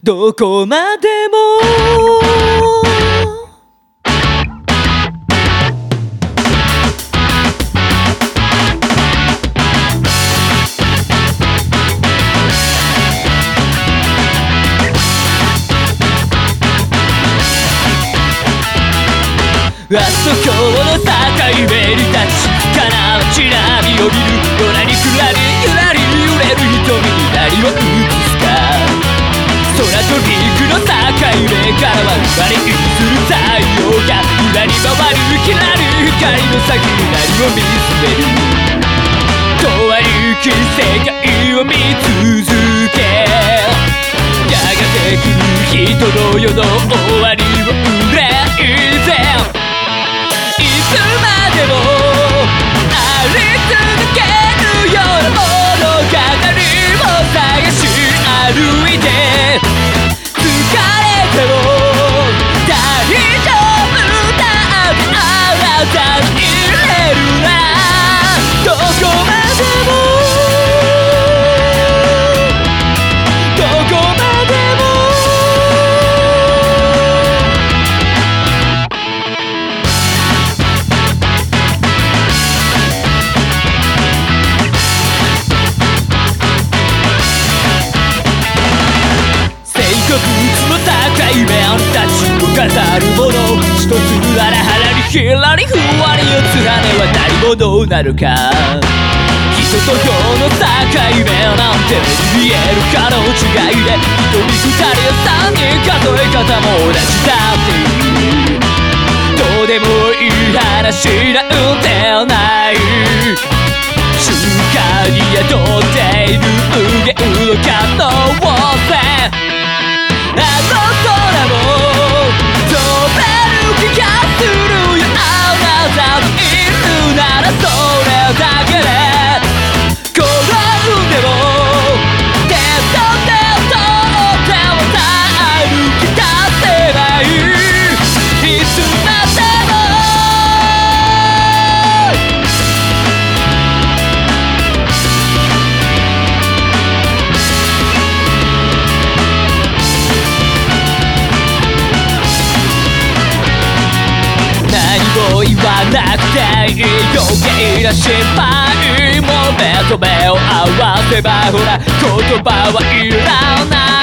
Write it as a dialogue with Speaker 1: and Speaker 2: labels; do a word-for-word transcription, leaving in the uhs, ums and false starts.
Speaker 1: どこまでもあそこの境目に立ち金町並みを見る夜なにくらりゆらり揺れる瞳に何を映すか。空と陸の境目からは生まれ移る太陽が裏に回るきらる光の先に何を見つめる。問わゆき世界を見続けやがて来る人の世の終わりを憂いぜ。いつまでもあり続けるような物語を探し歩いて疲れても大丈夫だってあなたに言えるな。どこまでもどこまでも植物の境目に立ち語るもの一つなら腹にひらりふわりを連ねは何者なのか。人と世の境目なんて目に見えるかの違いで一人二人や三人数え方も同じだっていうどうでもいい話なんてない。瞬間に宿っている無限の可能性あの空も飛べる気がするよ。あなたのいるならそれだけで転んでも手と手を取ってまた歩き出せばいい。いつまでも言わなくていい余計な心配も目と目を合わせばほら言葉はいらない。